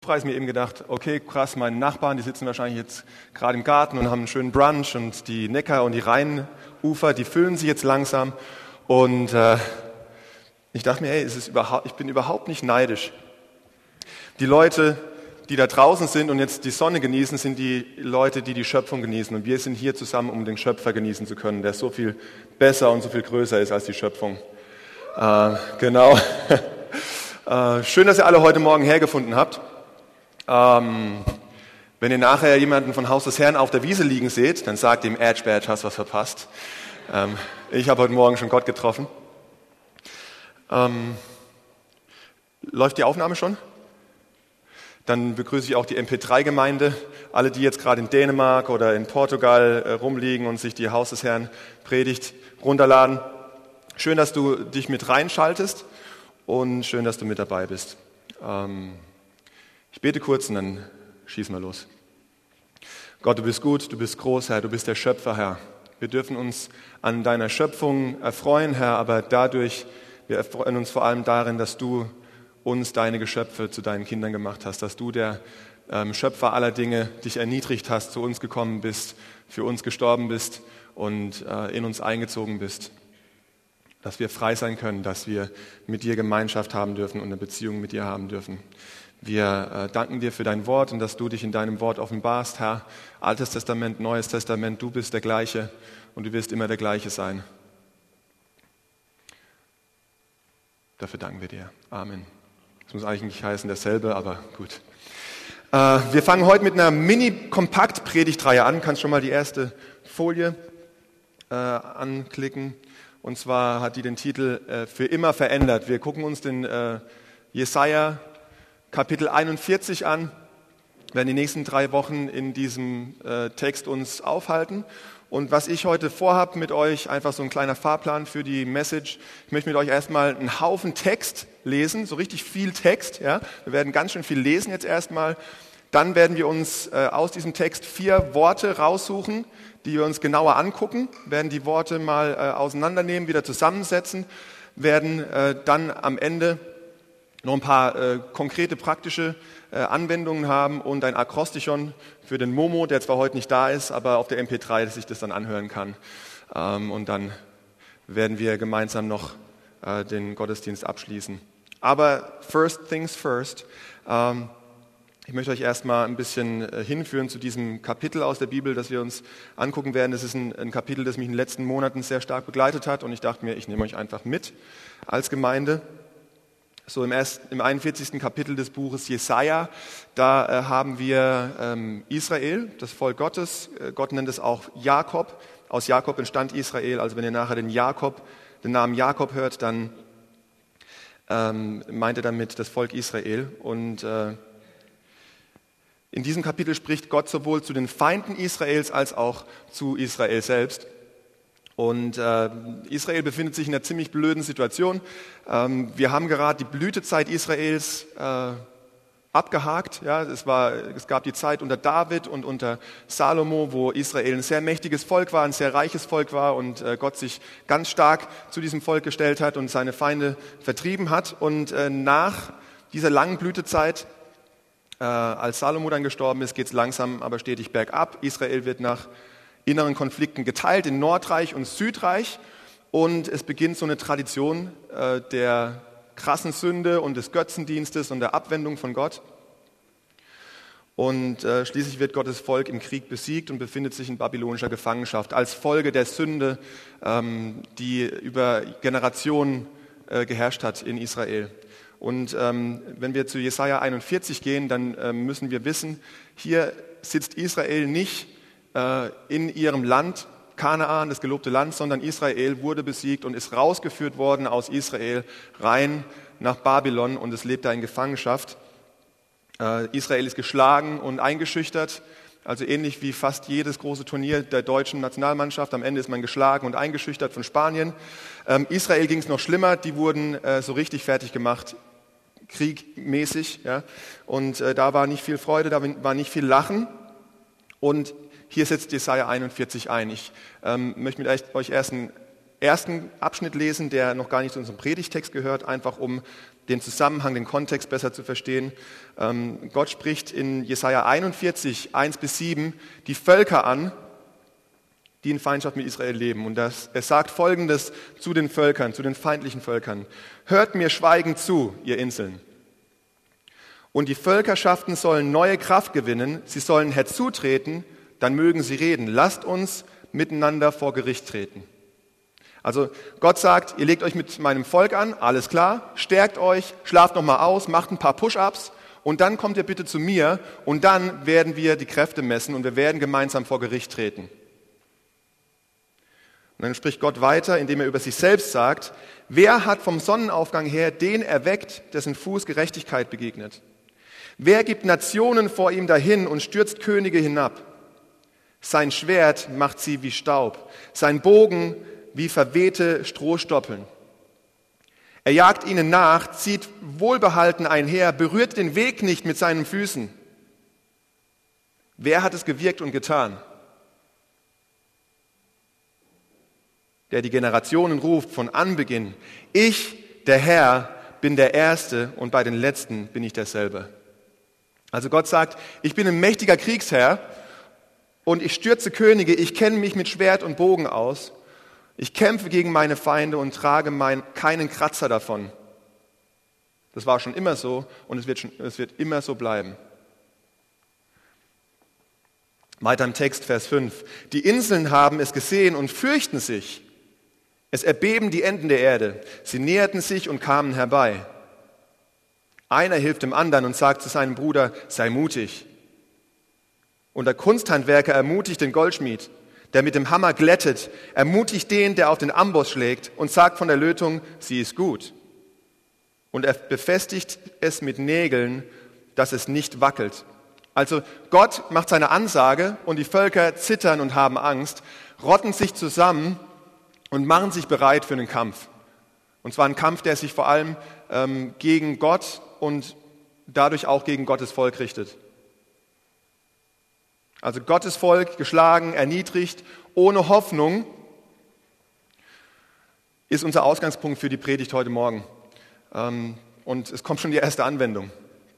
Preis mir eben gedacht, okay, krass, meine Nachbarn, die sitzen wahrscheinlich jetzt gerade im Garten und haben einen schönen Brunch und die Neckar- und die Rheinufer, die füllen sich jetzt langsam und ich dachte mir, hey, ich bin überhaupt nicht neidisch. Die Leute, die da draußen sind und jetzt die Sonne genießen, sind die Leute, die die Schöpfung genießen und wir sind hier zusammen, um den Schöpfer genießen zu können, der so viel besser und so viel größer ist als die Schöpfung. Genau. Schön, dass ihr alle heute Morgen hergefunden habt. Wenn ihr nachher jemanden von Haus des Herrn auf der Wiese liegen seht, dann sagt ihm, Edge Badge, hast was verpasst. Ich habe heute Morgen schon Gott getroffen. Läuft die Aufnahme schon? Dann begrüße ich auch die MP3-Gemeinde. Alle, die jetzt gerade in Dänemark oder in Portugal rumliegen und sich die Haus des Herrn Predigt runterladen. Schön, dass du dich mit reinschaltest und schön, dass du mit dabei bist. Ich bete kurz und dann schießen wir los. Gott, du bist gut, du bist groß, Herr, du bist der Schöpfer, Herr. Wir dürfen uns an deiner Schöpfung erfreuen, Herr, aber wir erfreuen uns vor allem darin, dass du uns, deine Geschöpfe, zu deinen Kindern gemacht hast, dass du, der Schöpfer aller Dinge, dich erniedrigt hast, zu uns gekommen bist, für uns gestorben bist und in uns eingezogen bist. Dass wir frei sein können, dass wir mit dir Gemeinschaft haben dürfen und eine Beziehung mit dir haben dürfen. Wir danken dir für dein Wort und dass du dich in deinem Wort offenbarst, Herr. Altes Testament, Neues Testament, du bist der Gleiche und du wirst immer der Gleiche sein. Dafür danken wir dir. Amen. Das muss eigentlich nicht heißen dasselbe, aber gut. Wir fangen heute mit einer Mini-Kompakt-Predigtreihe an. Kannst schon mal die erste Folie anklicken. Und zwar hat die den Titel Für immer verändert. Wir gucken uns den Jesaja Kapitel 41 an, werden die nächsten 3 Wochen in diesem Text uns aufhalten. Und was ich heute vorhabe mit euch, einfach so ein kleiner Fahrplan für die Message. Ich möchte mit euch erstmal einen Haufen Text lesen, so richtig viel Text. Ja? Wir werden ganz schön viel lesen jetzt erstmal. Dann werden wir uns aus diesem Text 4 Worte raussuchen, die wir uns genauer angucken, werden die Worte mal auseinandernehmen, wieder zusammensetzen, werden dann am Ende noch ein paar konkrete praktische Anwendungen haben und ein Akrostichon für den Momo, der zwar heute nicht da ist, aber auf der MP3, dass ich das dann anhören kann. Und dann werden wir gemeinsam noch den Gottesdienst abschließen. Aber first things first. Ich möchte euch erstmal ein bisschen hinführen zu diesem Kapitel aus der Bibel, das wir uns angucken werden. Das ist ein Kapitel, das mich in den letzten Monaten sehr stark begleitet hat und ich dachte mir, ich nehme euch einfach mit als Gemeinde. So im 41. Kapitel des Buches Jesaja, da haben wir Israel, das Volk Gottes. Gott nennt es auch Jakob. Aus Jakob entstand Israel. Also wenn ihr nachher den Namen Jakob hört, dann meint er damit das Volk Israel. Und in diesem Kapitel spricht Gott sowohl zu den Feinden Israels als auch zu Israel selbst. Und Israel befindet sich in einer ziemlich blöden Situation. Wir haben gerade die Blütezeit Israels abgehakt. Ja, es gab die Zeit unter David und unter Salomo, wo Israel ein sehr mächtiges Volk war, ein sehr reiches Volk war und Gott sich ganz stark zu diesem Volk gestellt hat und seine Feinde vertrieben hat. Und nach dieser langen Blütezeit, als Salomo dann gestorben ist, geht es langsam aber stetig bergab. Israel wird nach inneren Konflikten geteilt in Nordreich und Südreich und es beginnt so eine Tradition der krassen Sünde und des Götzendienstes und der Abwendung von Gott. Und schließlich wird Gottes Volk im Krieg besiegt und befindet sich in babylonischer Gefangenschaft als Folge der Sünde, die über Generationen geherrscht hat in Israel. Und wenn wir zu Jesaja 41 gehen, dann müssen wir wissen, hier sitzt Israel nicht in ihrem Land, Kanaan, das gelobte Land, sondern Israel wurde besiegt und ist rausgeführt worden aus Israel rein nach Babylon und es lebt da in Gefangenschaft. Israel ist geschlagen und eingeschüchtert, also ähnlich wie fast jedes große Turnier der deutschen Nationalmannschaft. Am Ende ist man geschlagen und eingeschüchtert von Spanien. Israel ging es noch schlimmer, die wurden so richtig fertig gemacht, kriegmäßig. Ja? Und da war nicht viel Freude, da war nicht viel Lachen. Und hier setzt Jesaja 41 ein. Ich möchte mit euch erst einen ersten Abschnitt lesen, der noch gar nicht zu unserem Predigtext gehört, einfach um den Zusammenhang, den Kontext besser zu verstehen. Gott spricht in Jesaja 41, 1-7 die Völker an, die in Feindschaft mit Israel leben. Und er sagt Folgendes zu den Völkern, zu den feindlichen Völkern. Hört mir schweigend zu, ihr Inseln. Und die Völkerschaften sollen neue Kraft gewinnen, sie sollen herzutreten, dann mögen sie reden. Lasst uns miteinander vor Gericht treten. Also Gott sagt, ihr legt euch mit meinem Volk an, alles klar, stärkt euch, schlaft nochmal aus, macht ein paar Push-ups und dann kommt ihr bitte zu mir und dann werden wir die Kräfte messen und wir werden gemeinsam vor Gericht treten. Und dann spricht Gott weiter, indem er über sich selbst sagt, wer hat vom Sonnenaufgang her den erweckt, dessen Fuß Gerechtigkeit begegnet? Wer gibt Nationen vor ihm dahin und stürzt Könige hinab? Sein Schwert macht sie wie Staub, sein Bogen wie verwehte Strohstoppeln. Er jagt ihnen nach, zieht wohlbehalten einher, berührt den Weg nicht mit seinen Füßen. Wer hat es gewirkt und getan? Der die Generationen ruft von Anbeginn. Ich, der Herr, bin der Erste und bei den Letzten bin ich derselbe. Also Gott sagt, ich bin ein mächtiger Kriegsherr und ich stürze Könige, ich kenne mich mit Schwert und Bogen aus. Ich kämpfe gegen meine Feinde und trage keinen Kratzer davon. Das war schon immer so und es wird immer so bleiben. Weiter im Text, Vers 5. Die Inseln haben es gesehen und fürchten sich. Es erbeben die Enden der Erde. Sie näherten sich und kamen herbei. Einer hilft dem anderen und sagt zu seinem Bruder, sei mutig. Und der Kunsthandwerker ermutigt den Goldschmied, der mit dem Hammer glättet, ermutigt den, der auf den Amboss schlägt und sagt von der Lötung, sie ist gut. Und er befestigt es mit Nägeln, dass es nicht wackelt. Also Gott macht seine Ansage und die Völker zittern und haben Angst, rotten sich zusammen und machen sich bereit für einen Kampf. Und zwar ein Kampf, der sich vor allem gegen Gott und dadurch auch gegen Gottes Volk richtet. Also Gottes Volk geschlagen, erniedrigt, ohne Hoffnung, ist unser Ausgangspunkt für die Predigt heute Morgen. Und es kommt schon die erste Anwendung.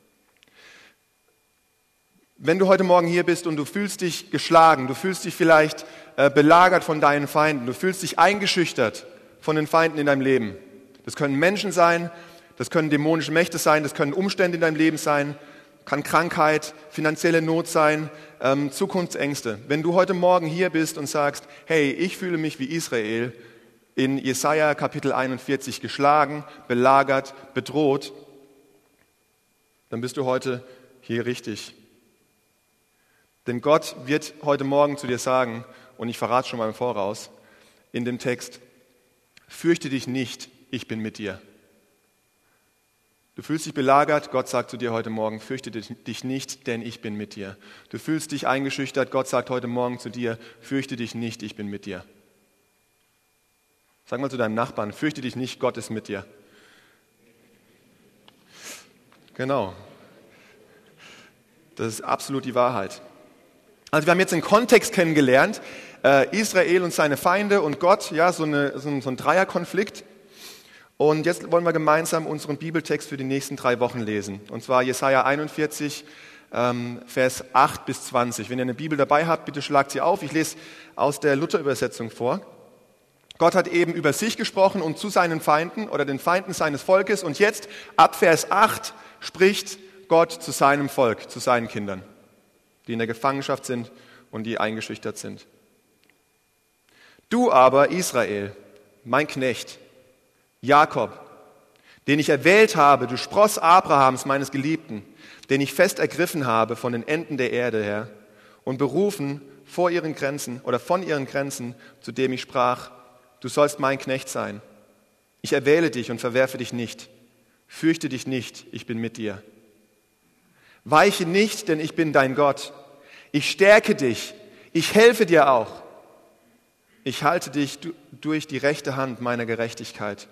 Wenn du heute Morgen hier bist und du fühlst dich geschlagen, du fühlst dich vielleicht belagert von deinen Feinden, du fühlst dich eingeschüchtert von den Feinden in deinem Leben. Das können Menschen sein, das können dämonische Mächte sein, das können Umstände in deinem Leben sein, kann Krankheit, finanzielle Not sein, Zukunftsängste. Wenn du heute Morgen hier bist und sagst, hey, ich fühle mich wie Israel, in Jesaja Kapitel 41 geschlagen, belagert, bedroht, dann bist du heute hier richtig. Denn Gott wird heute Morgen zu dir sagen, und ich verrate schon mal im Voraus, in dem Text, fürchte dich nicht, ich bin mit dir. Du fühlst dich belagert, Gott sagt zu dir heute Morgen, fürchte dich nicht, denn ich bin mit dir. Du fühlst dich eingeschüchtert, Gott sagt heute Morgen zu dir, fürchte dich nicht, ich bin mit dir. Sag mal zu deinem Nachbarn, fürchte dich nicht, Gott ist mit dir. Genau. Das ist absolut die Wahrheit. Also wir haben jetzt den Kontext kennengelernt, Israel und seine Feinde und Gott, ja, so ein Dreierkonflikt. Und jetzt wollen wir gemeinsam unseren Bibeltext für die nächsten 3 Wochen lesen. Und zwar Jesaja 41, Vers 8-20. Wenn ihr eine Bibel dabei habt, bitte schlagt sie auf. Ich lese aus der Luther-Übersetzung vor. Gott hat eben über sich gesprochen und zu seinen Feinden oder den Feinden seines Volkes. Und jetzt, ab Vers 8, spricht Gott zu seinem Volk, zu seinen Kindern, die in der Gefangenschaft sind und die eingeschüchtert sind. Du aber, Israel, mein Knecht, Jakob, den ich erwählt habe, du Spross Abrahams, meines Geliebten, den ich fest ergriffen habe von den Enden der Erde her und berufen vor ihren Grenzen oder von ihren Grenzen, zu dem ich sprach, du sollst mein Knecht sein. Ich erwähle dich und verwerfe dich nicht. Fürchte dich nicht, ich bin mit dir. Weiche nicht, denn ich bin dein Gott. Ich stärke dich, ich helfe dir auch. Ich halte dich durch die rechte Hand meiner Gerechtigkeit.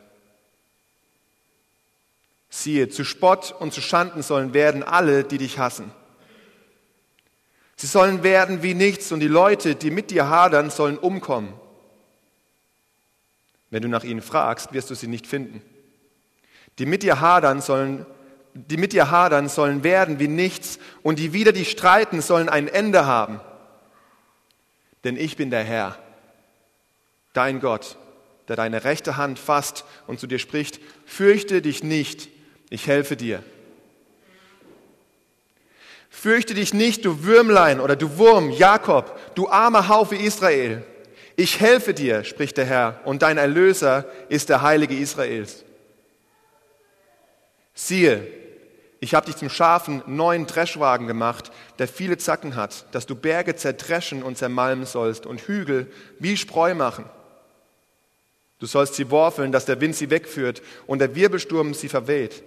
Siehe, zu Spott und zu Schanden sollen werden alle, die dich hassen. Sie sollen werden wie nichts und die Leute, die mit dir hadern, sollen umkommen. Wenn du nach ihnen fragst, wirst du sie nicht finden. Die mit dir hadern sollen werden wie nichts, und die wider dich streiten sollen ein Ende haben. Denn ich bin der Herr, dein Gott, der deine rechte Hand fasst und zu dir spricht: Fürchte dich nicht, ich helfe dir. Fürchte dich nicht, du Würmlein oder du Wurm, Jakob, du armer Haufe Israel. Ich helfe dir, spricht der Herr, und dein Erlöser ist der Heilige Israels. Siehe, ich habe dich zum scharfen neuen Dreschwagen gemacht, der viele Zacken hat, dass du Berge zerdreschen und zermalmen sollst und Hügel wie Spreu machen. Du sollst sie worfeln, dass der Wind sie wegführt und der Wirbelsturm sie verweht.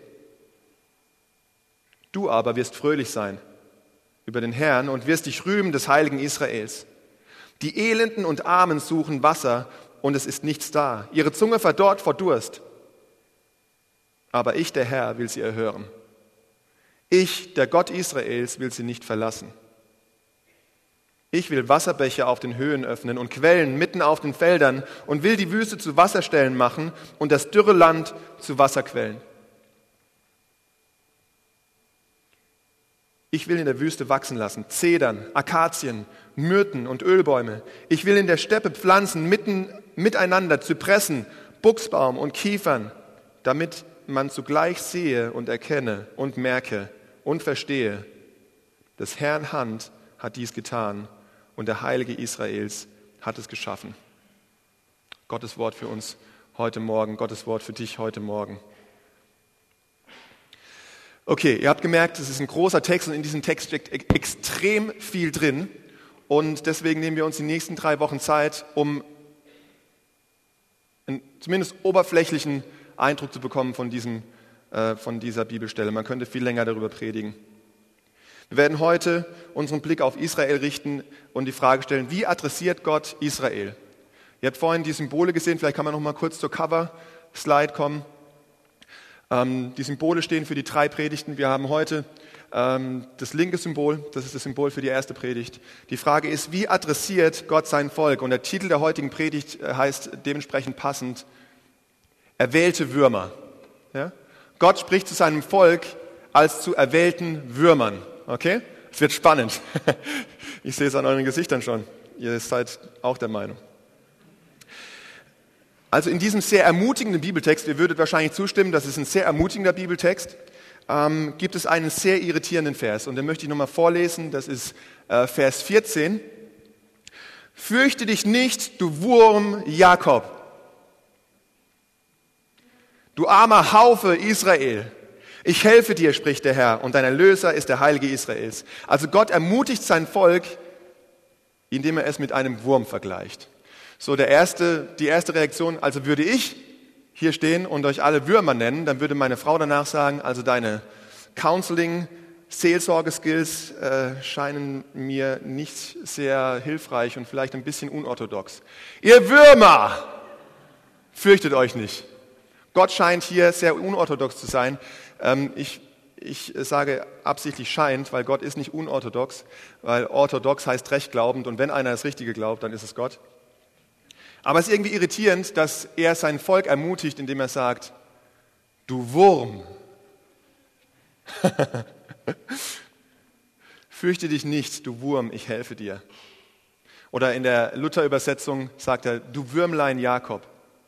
Du aber wirst fröhlich sein über den Herrn und wirst dich rühmen des Heiligen Israels. Die Elenden und Armen suchen Wasser, und es ist nichts da. Ihre Zunge verdorrt vor Durst. Aber ich, der Herr, will sie erhören. Ich, der Gott Israels, will sie nicht verlassen. Ich will Wasserbäche auf den Höhen öffnen und Quellen mitten auf den Feldern und will die Wüste zu Wasserstellen machen und das dürre Land zu Wasserquellen. Ich will in der Wüste wachsen lassen Zedern, Akazien, Myrten und Ölbäume. Ich will in der Steppe pflanzen miteinander Zypressen, Buchsbaum und Kiefern, damit man zugleich sehe und erkenne und merke und verstehe, des Herrn Hand hat dies getan und der Heilige Israels hat es geschaffen. Gottes Wort für uns heute Morgen, Gottes Wort für dich heute Morgen. Okay, ihr habt gemerkt, es ist ein großer Text und in diesem Text steckt extrem viel drin. Und deswegen nehmen wir uns die nächsten 3 Wochen Zeit, um einen zumindest oberflächlichen Eindruck zu bekommen von dieser Bibelstelle. Man könnte viel länger darüber predigen. Wir werden heute unseren Blick auf Israel richten und die Frage stellen: Wie adressiert Gott Israel? Ihr habt vorhin die Symbole gesehen, vielleicht kann man noch mal kurz zur Cover-Slide kommen. Die Symbole stehen für die 3 Predigten. Wir haben heute das linke Symbol, das ist das Symbol für die erste Predigt. Die Frage ist: Wie adressiert Gott sein Volk? Und der Titel der heutigen Predigt heißt dementsprechend passend: Erwählte Würmer. Ja? Gott spricht zu seinem Volk als zu erwählten Würmern. Okay? Es wird spannend. Ich sehe es an euren Gesichtern schon. Ihr seid auch der Meinung. Also in diesem sehr ermutigenden Bibeltext, ihr würdet wahrscheinlich zustimmen, das ist ein sehr ermutigender Bibeltext, gibt es einen sehr irritierenden Vers. Und den möchte ich nochmal vorlesen. Das ist Vers 14. Fürchte dich nicht, du Wurm Jakob. Du armer Haufe Israel. Ich helfe dir, spricht der Herr, und dein Erlöser ist der Heilige Israels. Also Gott ermutigt sein Volk, indem er es mit einem Wurm vergleicht. So die erste Reaktion: Also würde ich hier stehen und euch alle Würmer nennen, dann würde meine Frau danach sagen: Also deine Counseling-Seelsorge-Skills scheinen mir nicht sehr hilfreich und vielleicht ein bisschen unorthodox. Ihr Würmer, fürchtet euch nicht. Gott scheint hier sehr unorthodox zu sein. Ich sage absichtlich scheint, weil Gott ist nicht unorthodox, weil orthodox heißt recht glaubend, und wenn einer das Richtige glaubt, dann ist es Gott. Aber es ist irgendwie irritierend, dass er sein Volk ermutigt, indem er sagt: Du Wurm, fürchte dich nicht, du Wurm, ich helfe dir. Oder in der Luther-Übersetzung sagt er: Du Würmlein Jakob.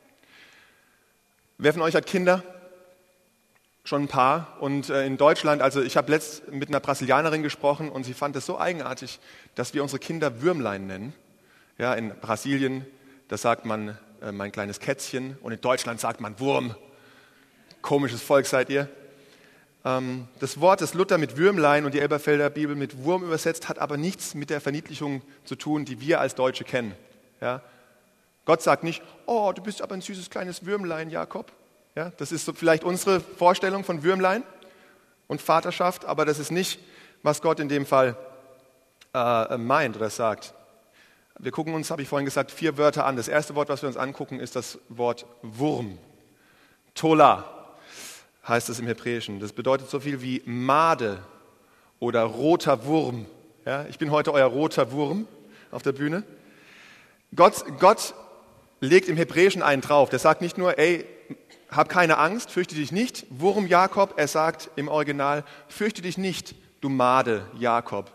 Wer von euch hat Kinder? Schon ein paar. Und in Deutschland, also ich habe letzt mit einer Brasilianerin gesprochen und sie fand es so eigenartig, dass wir unsere Kinder Würmlein nennen. Ja, in Brasilien, da sagt man mein kleines Kätzchen, und in Deutschland sagt man Wurm. Komisches Volk seid ihr. Das Wort, das Luther mit Würmlein und die Elberfelder Bibel mit Wurm übersetzt, hat aber nichts mit der Verniedlichung zu tun, die wir als Deutsche kennen. Ja? Gott sagt nicht: Oh, du bist aber ein süßes kleines Würmlein, Jakob. Ja, das ist so vielleicht unsere Vorstellung von Würmlein und Vaterschaft, aber das ist nicht, was Gott in dem Fall meint oder sagt. Wir gucken uns, habe ich vorhin gesagt, 4 Wörter an. Das erste Wort, was wir uns angucken, ist das Wort Wurm. Tola heißt es im Hebräischen. Das bedeutet so viel wie Made oder roter Wurm. Ja, ich bin heute euer roter Wurm auf der Bühne. Gott legt im Hebräischen einen drauf. Der sagt nicht nur, ey, hab keine Angst, fürchte dich nicht, Wurm Jakob. Er sagt im Original, fürchte dich nicht, du Made Jakob.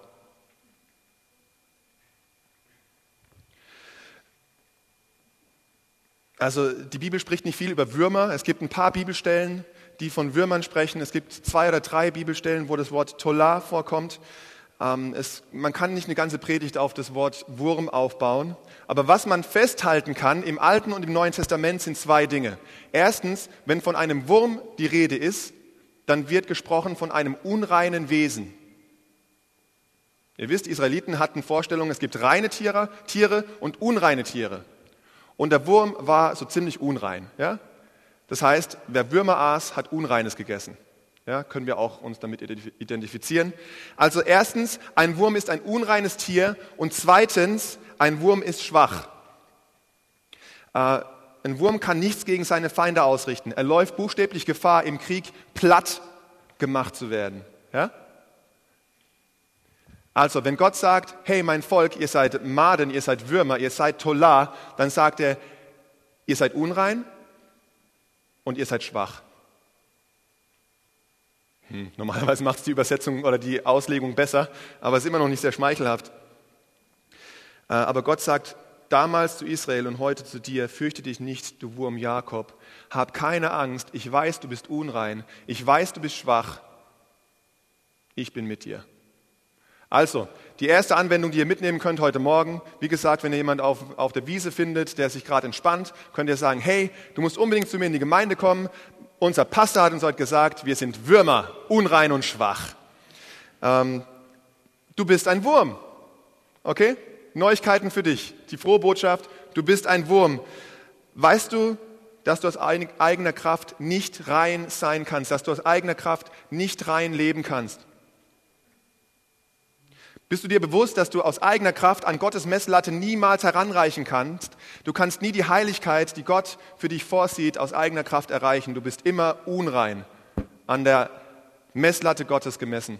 Also die Bibel spricht nicht viel über Würmer. Es gibt ein paar Bibelstellen, die von Würmern sprechen. Es gibt 2 oder 3 Bibelstellen, wo das Wort Tola vorkommt. Man kann nicht eine ganze Predigt auf das Wort Wurm aufbauen. Aber was man festhalten kann im Alten und im Neuen Testament sind 2 Dinge. Erstens, wenn von einem Wurm die Rede ist, dann wird gesprochen von einem unreinen Wesen. Ihr wisst, die Israeliten hatten Vorstellungen, es gibt reine Tiere und unreine Tiere. Und der Wurm war so ziemlich unrein. Ja? Das heißt, wer Würmer aß, hat Unreines gegessen. Ja, können wir auch uns damit identifizieren. Also erstens, ein Wurm ist ein unreines Tier und zweitens, ein Wurm ist schwach. Ein Wurm kann nichts gegen seine Feinde ausrichten. Er läuft buchstäblich Gefahr, im Krieg platt gemacht zu werden. Ja? Also, wenn Gott sagt, hey, mein Volk, ihr seid Maden, ihr seid Würmer, ihr seid Tola, dann sagt er, ihr seid unrein und ihr seid schwach. Normalerweise macht es die Übersetzung oder die Auslegung besser, aber es ist immer noch nicht sehr schmeichelhaft. Aber Gott sagt damals zu Israel und heute zu dir, fürchte dich nicht, du Wurm Jakob, hab keine Angst, ich weiß, du bist unrein, ich weiß, du bist schwach, ich bin mit dir. Also, die erste Anwendung, die ihr mitnehmen könnt heute Morgen, wie gesagt, wenn ihr jemanden auf der Wiese findet, der sich gerade entspannt, könnt ihr sagen, hey, du musst unbedingt zu mir in die Gemeinde kommen. Unser Pastor hat uns heute gesagt, wir sind Würmer, unrein und schwach. Du bist ein Wurm, okay? Neuigkeiten für dich, die frohe Botschaft, du bist ein Wurm. Weißt du, dass du aus eigener Kraft nicht rein sein kannst, dass du aus eigener Kraft nicht rein leben kannst? Bist du dir bewusst, dass du aus eigener Kraft an Gottes Messlatte niemals heranreichen kannst? Du kannst nie die Heiligkeit, die Gott für dich vorsieht, aus eigener Kraft erreichen. Du bist immer unrein, an der Messlatte Gottes gemessen.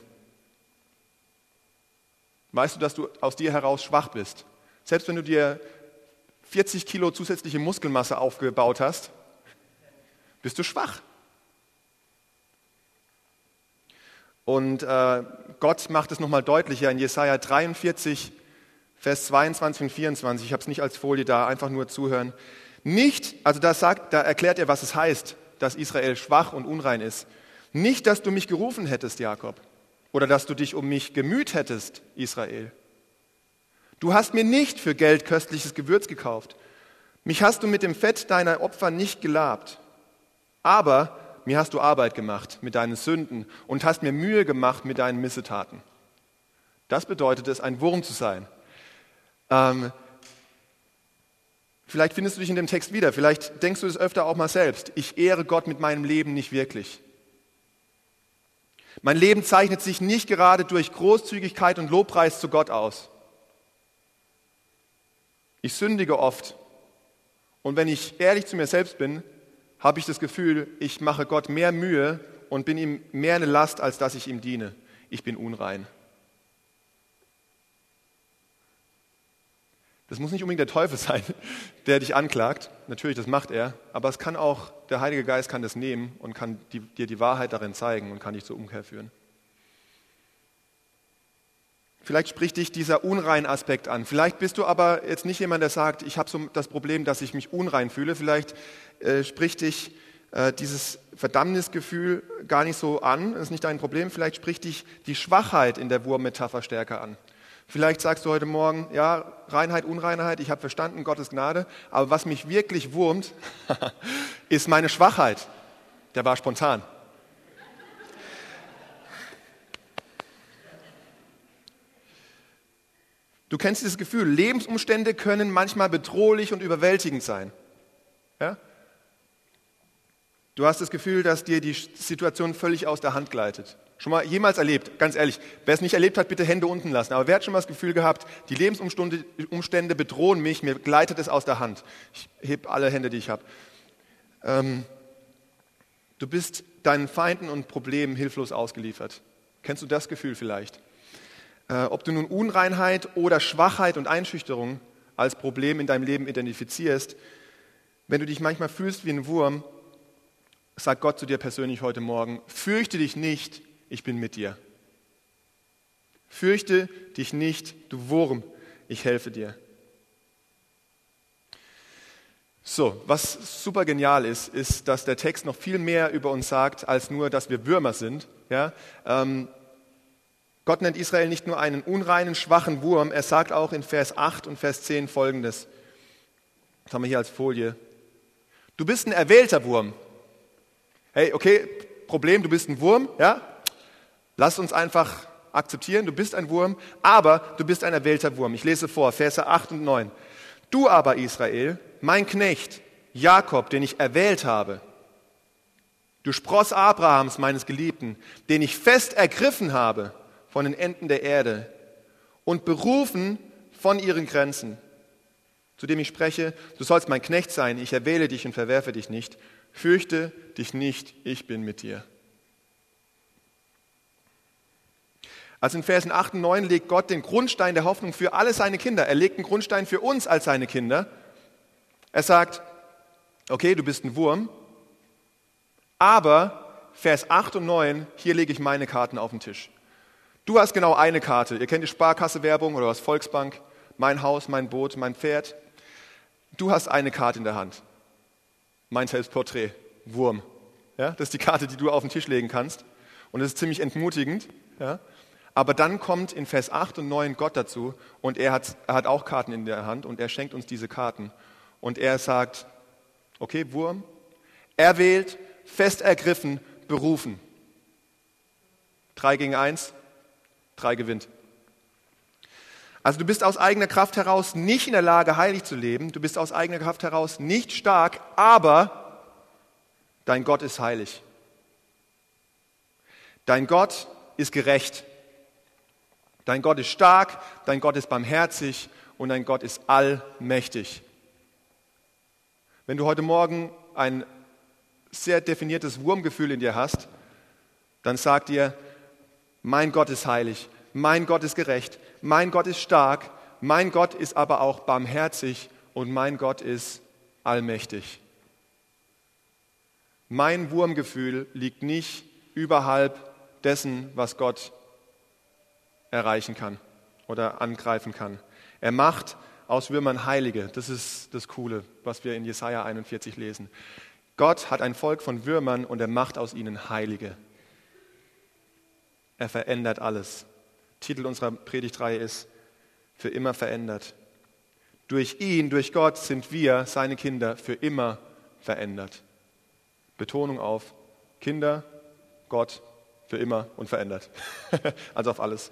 Weißt du, dass du aus dir heraus schwach bist? Selbst wenn du dir 40 Kilo zusätzliche Muskelmasse aufgebaut hast, bist du schwach. Und Gott macht es nochmal deutlicher in Jesaja 43, Vers 22 und 24. Ich habe es nicht als Folie da, einfach nur zuhören. Nicht, also da erklärt er, was es heißt, dass Israel schwach und unrein ist. Nicht, dass du mich gerufen hättest, Jakob, oder dass du dich um mich gemüht hättest, Israel. Du hast mir nicht für Geld köstliches Gewürz gekauft. Mich hast du mit dem Fett deiner Opfer nicht gelabt. Aber mir hast du Arbeit gemacht mit deinen Sünden und hast mir Mühe gemacht mit deinen Missetaten. Das bedeutet es, ein Wurm zu sein. Vielleicht findest du dich in dem Text wieder, vielleicht denkst du es öfter auch mal selbst. Ich ehre Gott mit meinem Leben nicht wirklich. Mein Leben zeichnet sich nicht gerade durch Großzügigkeit und Lobpreis zu Gott aus. Ich sündige oft. Und wenn ich ehrlich zu mir selbst bin, habe ich das Gefühl, ich mache Gott mehr Mühe und bin ihm mehr eine Last, als dass ich ihm diene. Ich bin unrein. Das muss nicht unbedingt der Teufel sein, der dich anklagt. Natürlich, das macht er. Aber es kann auch, der Heilige Geist kann das nehmen und kann dir die Wahrheit darin zeigen und kann dich zur Umkehr führen. Vielleicht spricht dich dieser unrein Aspekt an. Vielleicht bist du aber jetzt nicht jemand, der sagt, ich habe so das Problem, dass ich mich unrein fühle. Vielleicht spricht dich dieses Verdammnisgefühl gar nicht so an. Das ist nicht dein Problem. Vielleicht spricht dich die Schwachheit in der Wurmmetapher stärker an. Vielleicht sagst du heute Morgen, ja, Reinheit, Unreinheit, ich habe verstanden, Gottes Gnade. Aber was mich wirklich wurmt, ist meine Schwachheit. Der war spontan. Du kennst dieses Gefühl, Lebensumstände können manchmal bedrohlich und überwältigend sein. Ja? Du hast das Gefühl, dass dir die Situation völlig aus der Hand gleitet. Schon mal jemals erlebt, ganz ehrlich, wer es nicht erlebt hat, bitte Hände unten lassen. Aber wer hat schon mal das Gefühl gehabt, die Lebensumstände bedrohen mich, mir gleitet es aus der Hand. Ich heb alle Hände, die ich habe. Du bist deinen Feinden und Problemen hilflos ausgeliefert. Kennst du das Gefühl vielleicht? Ob du nun Unreinheit oder Schwachheit und Einschüchterung als Problem in deinem Leben identifizierst, Wenn du dich manchmal fühlst wie ein Wurm, sagt Gott zu dir persönlich heute Morgen, fürchte dich nicht, ich bin mit dir. Fürchte dich nicht, du Wurm, ich helfe dir. So, was super genial ist, dass der Text noch viel mehr über uns sagt, als nur, dass wir Würmer sind. Ja? Gott nennt Israel nicht nur einen unreinen, schwachen Wurm, er sagt auch in Vers 8 und Vers 10 Folgendes. Das haben wir hier als Folie. Du bist ein erwählter Wurm. Hey, okay, Problem, du bist ein Wurm, ja? Lass uns einfach akzeptieren, du bist ein Wurm, aber du bist ein erwählter Wurm. Ich lese vor, Verse 8 und 9. Du aber, Israel, mein Knecht, Jakob, den ich erwählt habe, du Spross Abrahams, meines Geliebten, den ich fest ergriffen habe von den Enden der Erde und berufen von ihren Grenzen, zu dem ich spreche, du sollst mein Knecht sein, ich erwähle dich und verwerfe dich nicht, fürchte dich nicht, ich bin mit dir. Also in Versen 8 und 9 legt Gott den Grundstein der Hoffnung für alle seine Kinder. Er legt einen Grundstein für uns als seine Kinder. Er sagt, okay, du bist ein Wurm, aber Vers 8 und 9, hier lege ich meine Karten auf den Tisch. Du hast genau eine Karte. Ihr kennt die Sparkasse-Werbung oder was Volksbank, mein Haus, mein Boot, mein Pferd. Du hast eine Karte in der Hand. Mein Selbstporträt, Wurm. Ja, das ist die Karte, die du auf den Tisch legen kannst. Und das ist ziemlich entmutigend. Ja. Aber dann kommt in Vers 8 und 9 Gott dazu und er hat auch Karten in der Hand und er schenkt uns diese Karten. Und er sagt, okay, Wurm, erwählt, fest ergriffen, berufen. 3 gegen 1, 3 gewinnt. Also du bist aus eigener Kraft heraus nicht in der Lage, heilig zu leben. Du bist aus eigener Kraft heraus nicht stark, aber dein Gott ist heilig. Dein Gott ist gerecht. Dein Gott ist stark, dein Gott ist barmherzig und dein Gott ist allmächtig. Wenn du heute Morgen ein sehr definiertes Wurmgefühl in dir hast, dann sag dir, mein Gott ist heilig, mein Gott ist gerecht, mein Gott ist stark, mein Gott ist aber auch barmherzig und mein Gott ist allmächtig. Mein Wurmgefühl liegt nicht überhalb dessen, was Gott erreichen kann oder angreifen kann. Er macht aus Würmern Heilige. Das ist das Coole, was wir in Jesaja 41 lesen. Gott hat ein Volk von Würmern und er macht aus ihnen Heilige. Er verändert alles. Titel unserer Predigtreihe ist für immer verändert. Durch ihn, durch Gott sind wir, seine Kinder, für immer verändert. Betonung auf Kinder, Gott, für immer und verändert. Also auf alles.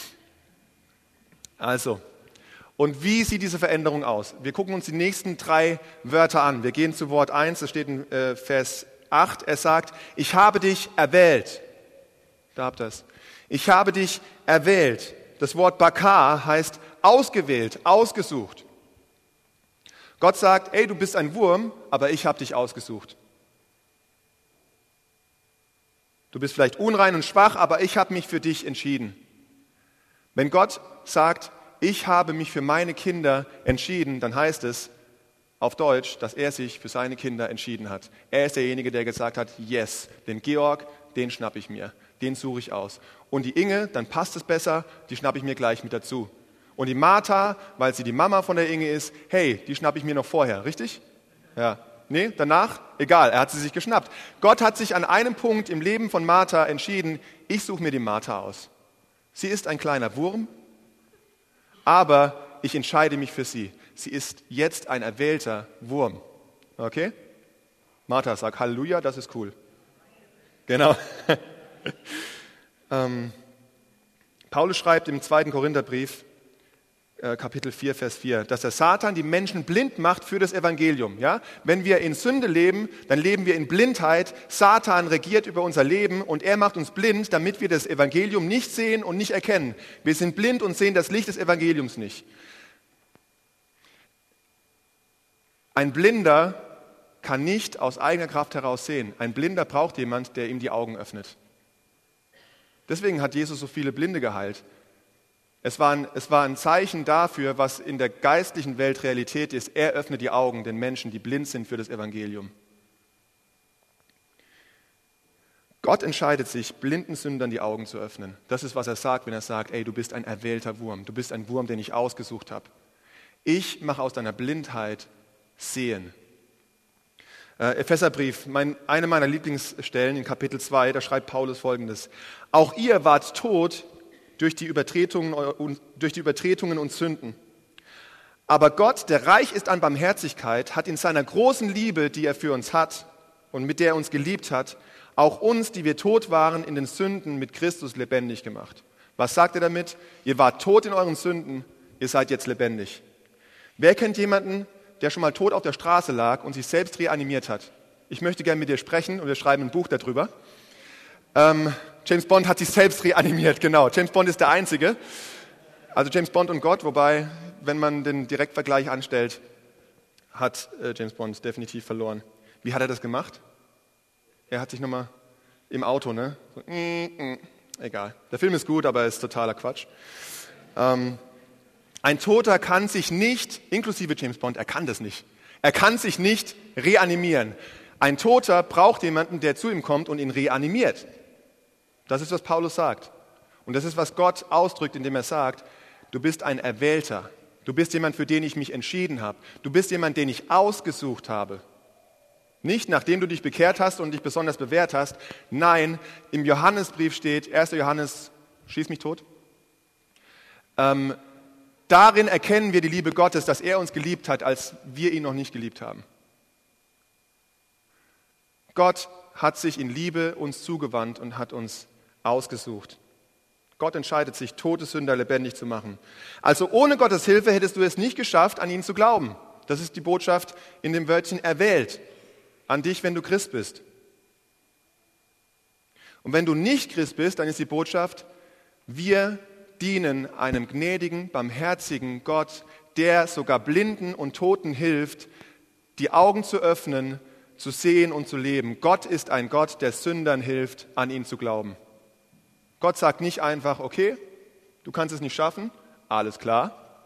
Also, und wie sieht diese Veränderung aus? Wir gucken uns die nächsten 3 Wörter an. Wir gehen zu Wort 1, das steht in Vers 8. Er sagt, ich habe dich erwählt. Da habt ihr es. Ich habe dich erwählt. Das Wort Bakar heißt ausgewählt, ausgesucht. Gott sagt, ey, du bist ein Wurm, aber ich habe dich ausgesucht. Du bist vielleicht unrein und schwach, aber ich habe mich für dich entschieden. Wenn Gott sagt, ich habe mich für meine Kinder entschieden, dann heißt es auf Deutsch, dass er sich für seine Kinder entschieden hat. Er ist derjenige, der gesagt hat, yes, den Georg, den schnapp ich mir, den suche ich aus. Und die Inge, dann passt es besser, die schnapp ich mir gleich mit dazu. Und die Martha, weil sie die Mama von der Inge ist, hey, die schnapp ich mir noch vorher, richtig? Ja. Nee, danach? Egal, er hat sie sich geschnappt. Gott hat sich an einem Punkt im Leben von Martha entschieden, ich suche mir die Martha aus. Sie ist ein kleiner Wurm, aber ich entscheide mich für sie. Sie ist jetzt ein erwählter Wurm. Okay? Martha, sag Halleluja, das ist cool. Genau. Paulus schreibt im 2. Korintherbrief, Kapitel 4, Vers 4, dass der Satan die Menschen blind macht für das Evangelium. Ja? Wenn wir in Sünde leben, dann leben wir in Blindheit. Satan regiert über unser Leben und er macht uns blind, damit wir das Evangelium nicht sehen und nicht erkennen. Wir sind blind und sehen das Licht des Evangeliums nicht. Ein Blinder kann nicht aus eigener Kraft heraus sehen. Ein Blinder braucht jemand, der ihm die Augen öffnet. Deswegen hat Jesus so viele Blinde geheilt. Es war ein Zeichen dafür, was in der geistlichen Welt Realität ist. Er öffnet die Augen den Menschen, die blind sind für das Evangelium. Gott entscheidet sich, blinden Sündern die Augen zu öffnen. Das ist, was er sagt, wenn er sagt, ey, du bist ein erwählter Wurm. Du bist ein Wurm, den ich ausgesucht habe. Ich mache aus deiner Blindheit Sehen. Epheserbrief, eine meiner Lieblingsstellen in Kapitel 2, da schreibt Paulus Folgendes. Auch ihr wart tot durch die Übertretungen und Sünden. Aber Gott, der reich ist an Barmherzigkeit, hat in seiner großen Liebe, die er für uns hat und mit der er uns geliebt hat, auch uns, die wir tot waren in den Sünden, mit Christus lebendig gemacht. Was sagt er damit? Ihr wart tot in euren Sünden, ihr seid jetzt lebendig. Wer kennt jemanden, der schon mal tot auf der Straße lag und sich selbst reanimiert hat? Ich möchte gerne mit dir sprechen und wir schreiben ein Buch darüber. James Bond hat sich selbst reanimiert, genau. James Bond ist der Einzige. Also James Bond und Gott, wobei, wenn man den Direktvergleich anstellt, hat James Bond definitiv verloren. Wie hat er das gemacht? Er hat sich nochmal im Auto, ne? So, egal. Der Film ist gut, aber er ist totaler Quatsch. Ein Toter kann sich nicht, inklusive James Bond, er kann das nicht. Er kann sich nicht reanimieren. Ein Toter braucht jemanden, der zu ihm kommt und ihn reanimiert. Das ist, was Paulus sagt. Und das ist, was Gott ausdrückt, indem er sagt, du bist ein Erwählter. Du bist jemand, für den ich mich entschieden habe. Du bist jemand, den ich ausgesucht habe. Nicht, nachdem du dich bekehrt hast und dich besonders bewährt hast. Nein, im Johannesbrief steht, 1. Johannes, schieß mich tot. Darin erkennen wir die Liebe Gottes, dass er uns geliebt hat, als wir ihn noch nicht geliebt haben. Gott hat sich in Liebe uns zugewandt und hat uns ausgesucht. Gott entscheidet sich, tote Sünder lebendig zu machen. Also ohne Gottes Hilfe hättest du es nicht geschafft, an ihn zu glauben. Das ist die Botschaft in dem Wörtchen erwählt. An dich, wenn du Christ bist. Und wenn du nicht Christ bist, dann ist die Botschaft, wir dienen einem gnädigen, barmherzigen Gott, der sogar Blinden und Toten hilft, die Augen zu öffnen, zu sehen und zu leben. Gott ist ein Gott, der Sündern hilft, an ihn zu glauben. Gott sagt nicht einfach, okay, du kannst es nicht schaffen, alles klar,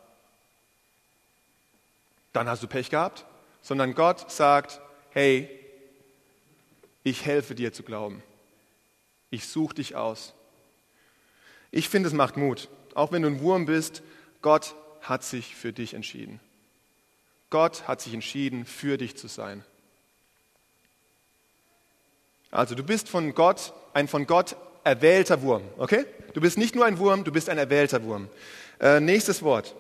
dann hast du Pech gehabt, sondern Gott sagt, hey, ich helfe dir zu glauben. Ich suche dich aus. Ich finde, es macht Mut. Auch wenn du ein Wurm bist, Gott hat sich für dich entschieden. Gott hat sich entschieden, für dich zu sein. Also du bist ein von Gott erwählter Wurm, okay? Du bist nicht nur ein Wurm, du bist ein erwählter Wurm. Nächstes Wort.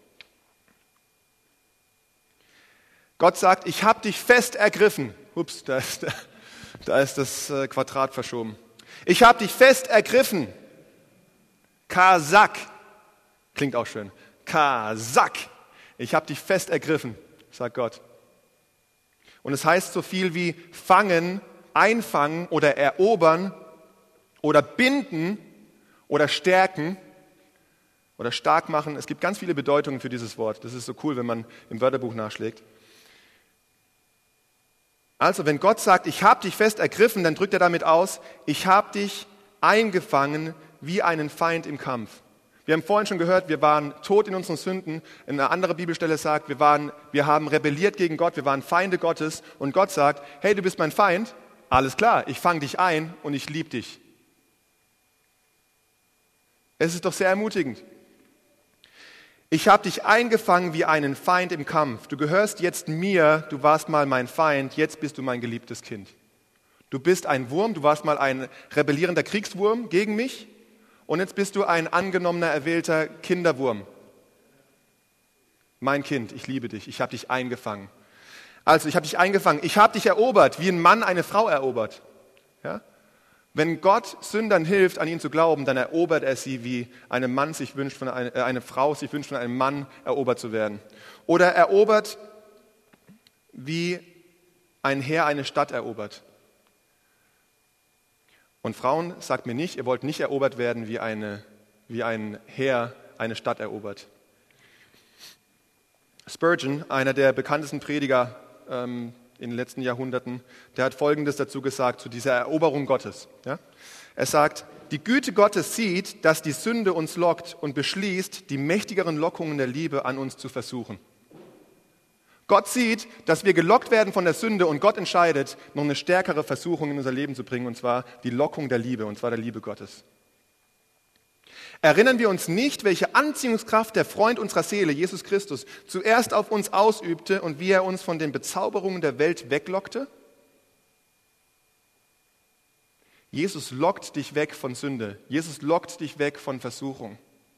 Gott sagt, ich habe dich fest ergriffen. Ups, da ist das Quadrat verschoben. Ich habe dich fest ergriffen. Kasak. Klingt auch schön. Kasak. Ich habe dich fest ergriffen, sagt Gott. Und es heißt so viel wie fangen, einfangen oder erobern oder binden oder stärken oder stark machen. Es gibt ganz viele Bedeutungen für dieses Wort. Das ist so cool, wenn man im Wörterbuch nachschlägt. Also, wenn Gott sagt, ich habe dich fest ergriffen, dann drückt er damit aus, ich habe dich eingefangen wie einen Feind im Kampf. Wir haben vorhin schon gehört, wir waren tot in unseren Sünden. Eine andere Bibelstelle sagt, wir haben rebelliert gegen Gott, wir waren Feinde Gottes. Und Gott sagt, hey, du bist mein Feind, alles klar, ich fange dich ein und ich liebe dich. Es ist doch sehr ermutigend. Ich habe dich eingefangen wie einen Feind im Kampf. Du gehörst jetzt mir, du warst mal mein Feind, jetzt bist du mein geliebtes Kind. Du bist ein Wurm, du warst mal ein rebellierender Kriegswurm gegen mich und jetzt bist du ein angenommener, erwählter Kinderwurm. Mein Kind, ich liebe dich, ich habe dich eingefangen. Also, ich habe dich eingefangen, ich habe dich erobert, wie ein Mann eine Frau erobert. Ja? Wenn Gott Sündern hilft, an ihn zu glauben, dann erobert er sie, wie eine Frau sich wünscht, von einem Mann erobert zu werden. Oder erobert, wie ein Herr eine Stadt erobert. Und Frauen, sagt mir nicht, ihr wollt nicht erobert werden, wie ein Herr eine Stadt erobert. Spurgeon, einer der bekanntesten Prediger in den letzten Jahrhunderten, der hat Folgendes dazu gesagt, zu dieser Eroberung Gottes. Ja? Er sagt, die Güte Gottes sieht, dass die Sünde uns lockt und beschließt, die mächtigeren Lockungen der Liebe an uns zu versuchen. Gott sieht, dass wir gelockt werden von der Sünde und Gott entscheidet, noch eine stärkere Versuchung in unser Leben zu bringen, und zwar die Lockung der Liebe, und zwar der Liebe Gottes. Erinnern wir uns nicht, welche Anziehungskraft der Freund unserer Seele, Jesus Christus, zuerst auf uns ausübte und wie er uns von den Bezauberungen der Welt weglockte? Jesus lockt dich weg von Sünde. Jesus lockt dich weg von Versuchung.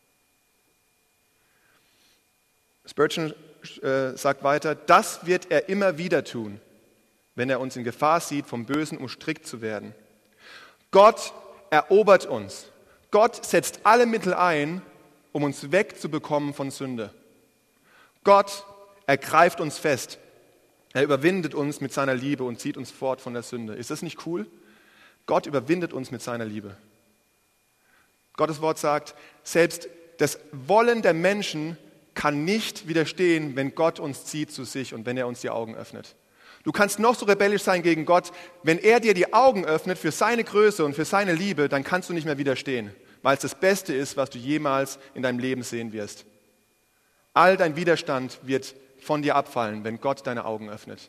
Spurgeon sagt weiter, das wird er immer wieder tun, wenn er uns in Gefahr sieht, vom Bösen umstrickt zu werden. Gott erobert uns. Gott setzt alle Mittel ein, um uns wegzubekommen von Sünde. Gott ergreift uns fest. Er überwindet uns mit seiner Liebe und zieht uns fort von der Sünde. Ist das nicht cool? Gott überwindet uns mit seiner Liebe. Gottes Wort sagt, selbst das Wollen der Menschen kann nicht widerstehen, wenn Gott uns zieht zu sich und wenn er uns die Augen öffnet. Du kannst noch so rebellisch sein gegen Gott, wenn er dir die Augen öffnet für seine Größe und für seine Liebe, dann kannst du nicht mehr widerstehen, weil es das Beste ist, was du jemals in deinem Leben sehen wirst. All dein Widerstand wird von dir abfallen, wenn Gott deine Augen öffnet.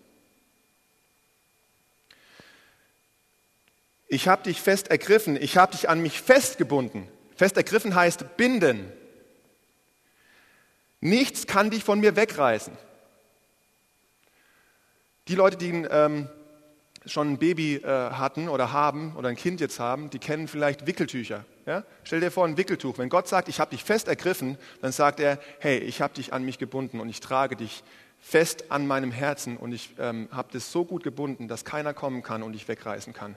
Ich habe dich fest ergriffen, ich habe dich an mich festgebunden. Fest ergriffen heißt binden. Nichts kann dich von mir wegreißen. Die Leute, die schon ein Baby hatten oder haben oder ein Kind jetzt haben, die kennen vielleicht Wickeltücher. Ja? Stell dir vor, ein Wickeltuch. Wenn Gott sagt, ich habe dich fest ergriffen, dann sagt er, hey, ich habe dich an mich gebunden und ich trage dich fest an meinem Herzen und ich habe das so gut gebunden, dass keiner kommen kann und dich wegreißen kann.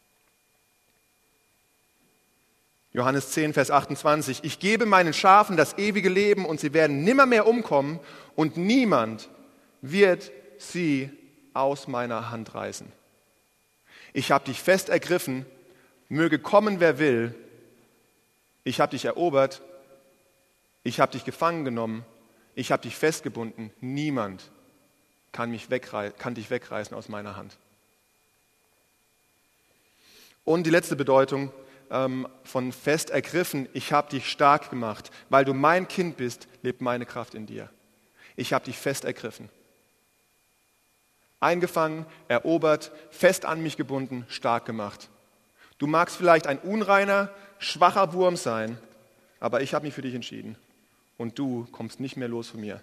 Johannes 10, Vers 28. Ich gebe meinen Schafen das ewige Leben und sie werden nimmermehr umkommen und niemand wird sie aus meiner Hand reißen. Ich habe dich fest ergriffen, möge kommen, wer will. Ich habe dich erobert, ich habe dich gefangen genommen, ich habe dich festgebunden. Niemand kann dich wegreißen aus meiner Hand. Und die letzte Bedeutung von fest ergriffen, ich habe dich stark gemacht. Weil du mein Kind bist, lebt meine Kraft in dir. Ich habe dich fest ergriffen. Eingefangen, erobert, fest an mich gebunden, stark gemacht. Du magst vielleicht ein unreiner, schwacher Wurm sein, aber ich habe mich für dich entschieden. Und du kommst nicht mehr los von mir.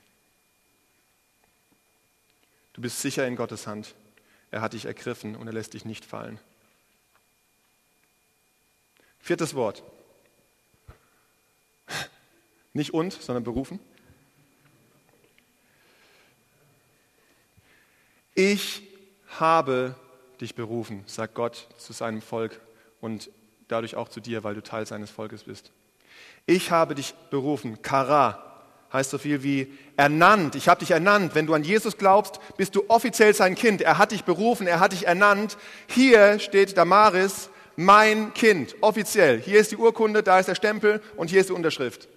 Du bist sicher in Gottes Hand. Er hat dich ergriffen und er lässt dich nicht fallen. 4. Wort. Nicht und, sondern berufen. Ich habe dich berufen, sagt Gott zu seinem Volk und dadurch auch zu dir, weil du Teil seines Volkes bist. Ich habe dich berufen. Kara heißt so viel wie ernannt. Ich habe dich ernannt. Wenn du an Jesus glaubst, bist du offiziell sein Kind. Er hat dich berufen, er hat dich ernannt. Hier steht Damaris, mein Kind, offiziell. Hier ist die Urkunde, da ist der Stempel und hier ist die Unterschrift.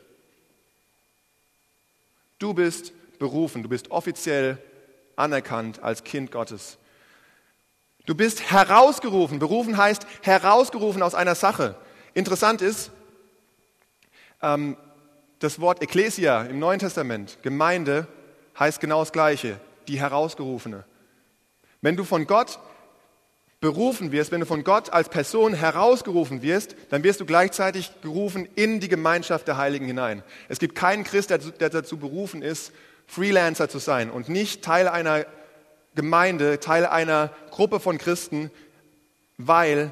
Du bist berufen, du bist offiziell anerkannt als Kind Gottes. Du bist herausgerufen. Berufen heißt herausgerufen aus einer Sache. Interessant ist, das Wort Ekklesia im Neuen Testament, Gemeinde, heißt genau das Gleiche, die Herausgerufene. Wenn du von Gott berufen wirst, wenn du von Gott als Person herausgerufen wirst, dann wirst du gleichzeitig gerufen in die Gemeinschaft der Heiligen hinein. Es gibt keinen Christ, der dazu berufen ist, Freelancer zu sein und nicht Teil einer Gemeinde, Teil einer Gruppe von Christen, weil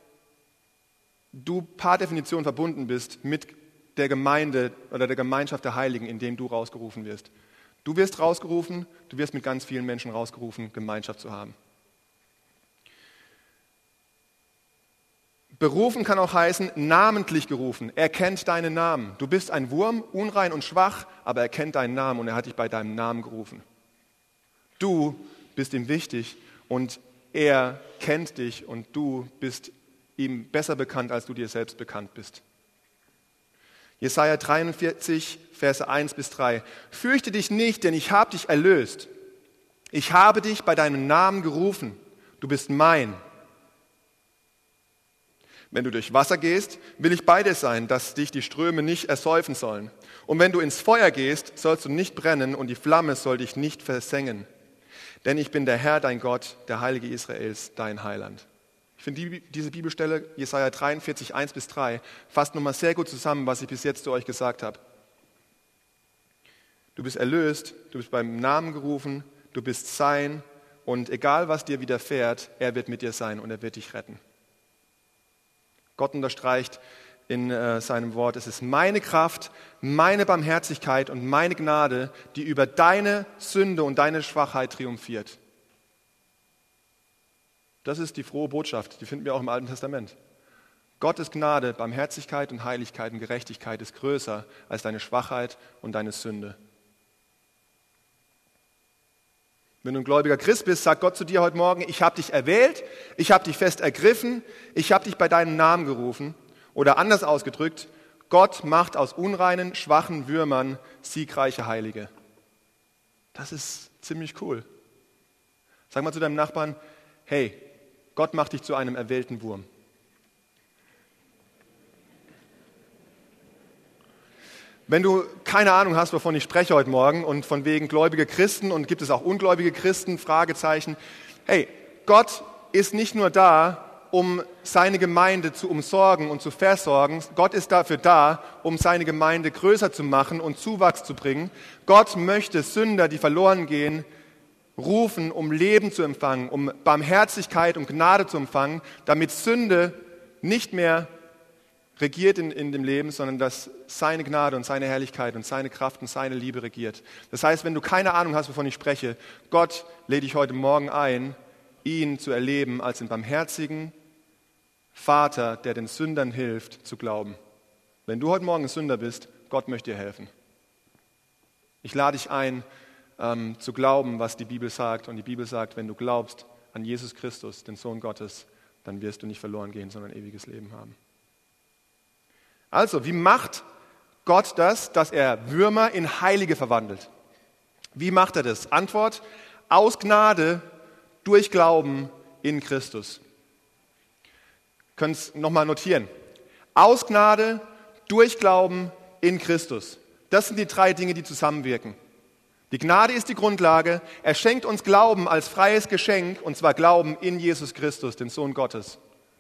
du per Definition verbunden bist mit der Gemeinde oder der Gemeinschaft der Heiligen, in dem du rausgerufen wirst. Du wirst rausgerufen, du wirst mit ganz vielen Menschen rausgerufen, Gemeinschaft zu haben. Berufen kann auch heißen, namentlich gerufen. Er kennt deinen Namen. Du bist ein Wurm, unrein und schwach, aber er kennt deinen Namen und er hat dich bei deinem Namen gerufen. Du bist ihm wichtig und er kennt dich und du bist ihm besser bekannt, als du dir selbst bekannt bist. Jesaja 43, Verse 1-3. Fürchte dich nicht, denn ich habe dich erlöst. Ich habe dich bei deinem Namen gerufen. Du bist mein. Wenn du durch Wasser gehst, will ich bei dir sein, dass dich die Ströme nicht ersäufen sollen. Und wenn du ins Feuer gehst, sollst du nicht brennen und die Flamme soll dich nicht versengen. Denn ich bin der Herr, dein Gott, der Heilige Israels, dein Heiland. Ich finde diese Bibelstelle, Jesaja 43, 1-3, fasst nochmal sehr gut zusammen, was ich bis jetzt zu euch gesagt habe. Du bist erlöst, du bist beim Namen gerufen, du bist sein und egal was dir widerfährt, er wird mit dir sein und er wird dich retten. Gott unterstreicht in seinem Wort, es ist meine Kraft, meine Barmherzigkeit und meine Gnade, die über deine Sünde und deine Schwachheit triumphiert. Das ist die frohe Botschaft, die finden wir auch im Alten Testament. Gottes Gnade, Barmherzigkeit und Heiligkeit und Gerechtigkeit ist größer als deine Schwachheit und deine Sünde. Wenn du ein gläubiger Christ bist, sagt Gott zu dir heute Morgen, ich habe dich erwählt, ich habe dich fest ergriffen, ich habe dich bei deinem Namen gerufen. Oder anders ausgedrückt, Gott macht aus unreinen, schwachen Würmern siegreiche Heilige. Das ist ziemlich cool. Sag mal zu deinem Nachbarn, hey, Gott macht dich zu einem erwählten Wurm. Wenn du keine Ahnung hast, wovon ich spreche heute Morgen und von wegen gläubige Christen und gibt es auch ungläubige Christen, Fragezeichen. Hey, Gott ist nicht nur da, um seine Gemeinde zu umsorgen und zu versorgen. Gott ist dafür da, um seine Gemeinde größer zu machen und Zuwachs zu bringen. Gott möchte Sünder, die verloren gehen, rufen, um Leben zu empfangen, um Barmherzigkeit und Gnade zu empfangen, damit Sünde nicht mehr regiert in dem Leben, sondern dass seine Gnade und seine Herrlichkeit und seine Kraft und seine Liebe regiert. Das heißt, wenn du keine Ahnung hast, wovon ich spreche, Gott lädt dich heute Morgen ein, ihn zu erleben als den barmherzigen Vater, der den Sündern hilft, zu glauben. Wenn du heute Morgen ein Sünder bist, Gott möchte dir helfen. Ich lade dich ein, zu glauben, was die Bibel sagt. Und die Bibel sagt, wenn du glaubst an Jesus Christus, den Sohn Gottes, dann wirst du nicht verloren gehen, sondern ein ewiges Leben haben. Also, wie macht Gott das, dass er Würmer in Heilige verwandelt? Wie macht er das? Antwort, aus Gnade, durch Glauben in Christus. Können es nochmal notieren. Aus Gnade, durch Glauben in Christus. Das sind die 3 Dinge, die zusammenwirken. Die Gnade ist die Grundlage. Er schenkt uns Glauben als freies Geschenk, und zwar Glauben in Jesus Christus, den Sohn Gottes.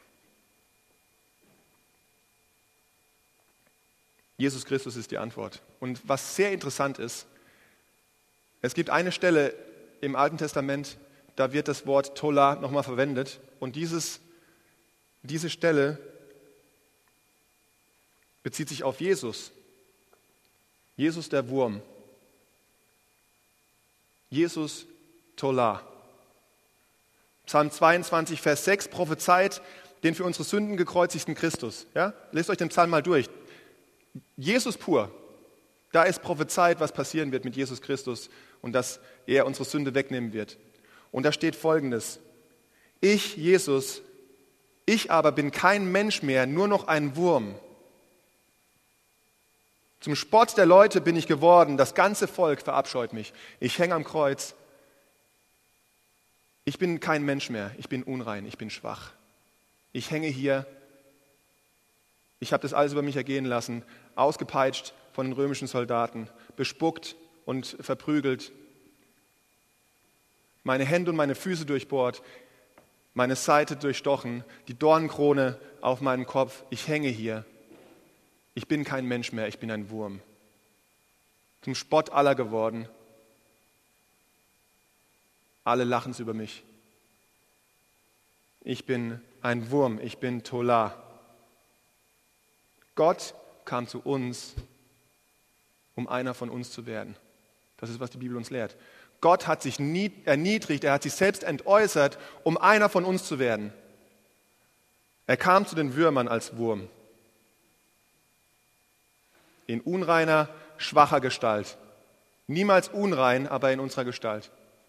Jesus Christus ist die Antwort. Und was sehr interessant ist, es gibt eine Stelle im Alten Testament, da wird das Wort Tola nochmal verwendet. Und diese Stelle bezieht sich auf Jesus. Jesus der Wurm. Jesus Tola. Psalm 22, Vers 6 prophezeit den für unsere Sünden gekreuzigten Christus. Ja? Lest euch den Psalm mal durch. Jesus pur, da ist prophezeit, was passieren wird mit Jesus Christus und dass er unsere Sünde wegnehmen wird. Und da steht Folgendes: Ich, Jesus, ich aber bin kein Mensch mehr, nur noch ein Wurm. Zum Spott der Leute bin ich geworden, das ganze Volk verabscheut mich. Ich hänge am Kreuz. Ich bin kein Mensch mehr, ich bin unrein, ich bin schwach. Ich hänge hier. Ich habe das alles über mich ergehen lassen, ausgepeitscht von den römischen Soldaten, bespuckt und verprügelt, meine Hände und meine Füße durchbohrt, meine Seite durchstochen, die Dornenkrone auf meinem Kopf. Ich hänge hier. Ich bin kein Mensch mehr, ich bin ein Wurm. Zum Spott aller geworden. Alle lachen über mich. Ich bin ein Wurm, ich bin Tola. Gott kam zu uns, um einer von uns zu werden. Das ist, was die Bibel uns lehrt. Gott hat sich erniedrigt, er hat sich selbst entäußert, um einer von uns zu werden. Er kam zu den Würmern als Wurm. In unreiner, schwacher Gestalt. Niemals unrein, aber in unserer Gestalt.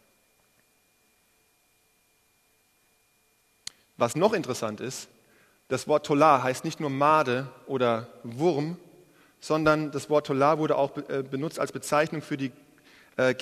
Was noch interessant ist, das Wort Tola heißt nicht nur Made oder Wurm, sondern das Wort Tola wurde auch benutzt als Bezeichnung für die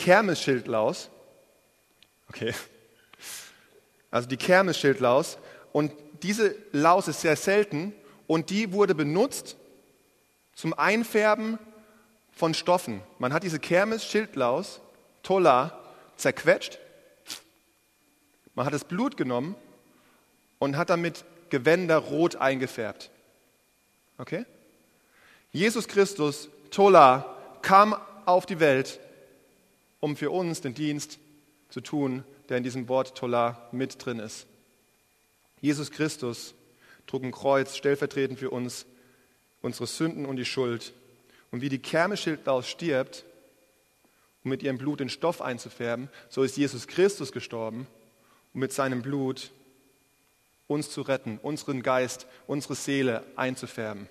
Kermesschildlaus. Okay. Also die Kermesschildlaus. Und diese Laus ist sehr selten und die wurde benutzt zum Einfärben von Stoffen. Man hat diese Kermes-Schildlaus, Tola, zerquetscht. Man hat das Blut genommen und hat damit Gewänder rot eingefärbt. Okay? Jesus Christus, Tola, kam auf die Welt, um für uns den Dienst zu tun, der in diesem Wort Tola mit drin ist. Jesus Christus trug ein Kreuz stellvertretend für uns, unsere Sünden und die Schuld. Und wie die Kermes-Schildlaus stirbt, um mit ihrem Blut den Stoff einzufärben, so ist Jesus Christus gestorben, um mit seinem Blut uns zu retten, unseren Geist, unsere Seele einzufärben.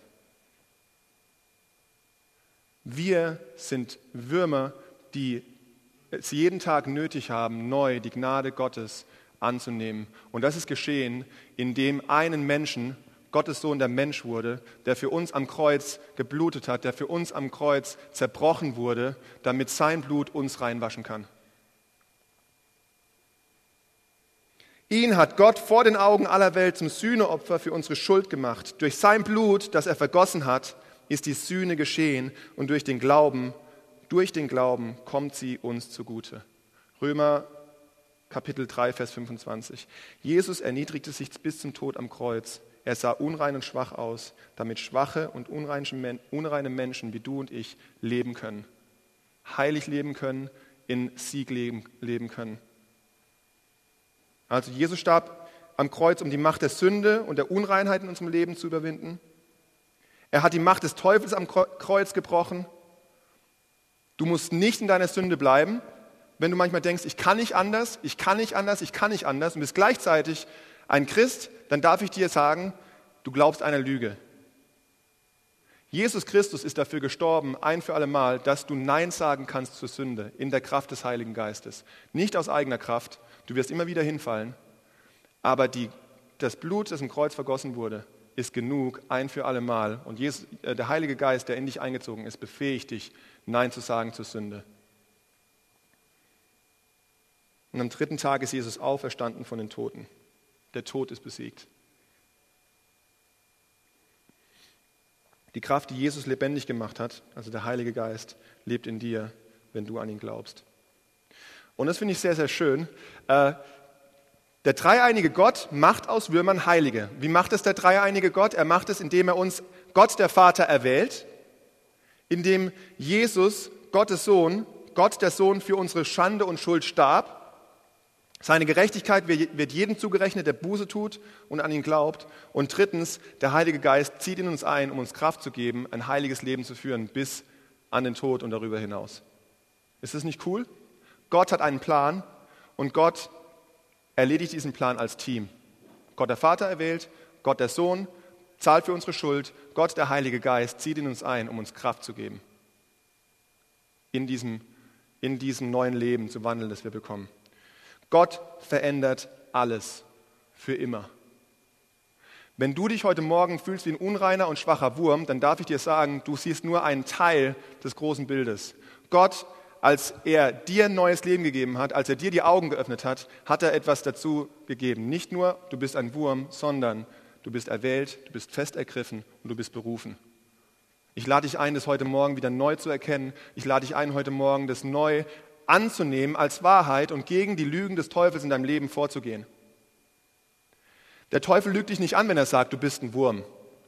Wir sind Würmer, die es jeden Tag nötig haben, neu die Gnade Gottes anzunehmen. Und das ist geschehen, indem einen Menschen, Gottes Sohn, der Mensch wurde, der für uns am Kreuz geblutet hat, der für uns am Kreuz zerbrochen wurde, damit sein Blut uns reinwaschen kann. Ihn hat Gott vor den Augen aller Welt zum Sühneopfer für unsere Schuld gemacht. Durch sein Blut, das er vergossen hat, ist die Sühne geschehen und durch den Glauben kommt sie uns zugute. Römer Kapitel 3, Vers 25. Jesus erniedrigte sich bis zum Tod am Kreuz. Er sah unrein und schwach aus, damit schwache und unreine Menschen wie du und ich leben können. Heilig leben können, in Sieg leben können. Also Jesus starb am Kreuz, um die Macht der Sünde und der Unreinheit in unserem Leben zu überwinden. Er hat die Macht des Teufels am Kreuz gebrochen. Du musst nicht in deiner Sünde bleiben. Wenn du manchmal denkst, ich kann nicht anders und bist gleichzeitig ein Christ, dann darf ich dir sagen, du glaubst einer Lüge. Jesus Christus ist dafür gestorben, ein für alle Mal, dass du Nein sagen kannst zur Sünde in der Kraft des Heiligen Geistes. Nicht aus eigener Kraft, du wirst immer wieder hinfallen, aber das Blut, das im Kreuz vergossen wurde, ist genug, ein für alle Mal. Und der Heilige Geist, der in dich eingezogen ist, befähigt dich, Nein zu sagen zur Sünde. Und am 3. Tag ist Jesus auferstanden von den Toten. Der Tod ist besiegt. Die Kraft, die Jesus lebendig gemacht hat, also der Heilige Geist, lebt in dir, wenn du an ihn glaubst. Und das finde ich sehr, sehr schön. Der dreieinige Gott macht aus Würmern Heilige. Wie macht es der dreieinige Gott? Er macht es, indem er uns, Gott der Vater, erwählt, indem Jesus, Gottes Sohn, Gott der Sohn für unsere Schande und Schuld starb. Seine Gerechtigkeit wird jedem zugerechnet, der Buße tut und an ihn glaubt. Und drittens, der Heilige Geist zieht in uns ein, um uns Kraft zu geben, ein heiliges Leben zu führen, bis an den Tod und darüber hinaus. Ist das nicht cool? Gott hat einen Plan und Gott erledigt diesen Plan als Team. Gott der Vater erwählt, Gott der Sohn zahlt für unsere Schuld, Gott der Heilige Geist zieht in uns ein, um uns Kraft zu geben. In diesem neuen Leben zu wandeln, das wir bekommen. Gott verändert alles für immer. Wenn du dich heute Morgen fühlst wie ein unreiner und schwacher Wurm, dann darf ich dir sagen, du siehst nur einen Teil des großen Bildes. Gott, als er dir ein neues Leben gegeben hat, als er dir die Augen geöffnet hat, hat er etwas dazu gegeben. Nicht nur, du bist ein Wurm, sondern du bist erwählt, du bist fest ergriffen und du bist berufen. Ich lade dich ein, das heute Morgen wieder neu zu erkennen. Ich lade dich ein, heute Morgen das neu anzunehmen als Wahrheit und gegen die Lügen des Teufels in deinem Leben vorzugehen. Der Teufel lügt dich nicht an, wenn er sagt, du bist ein Wurm.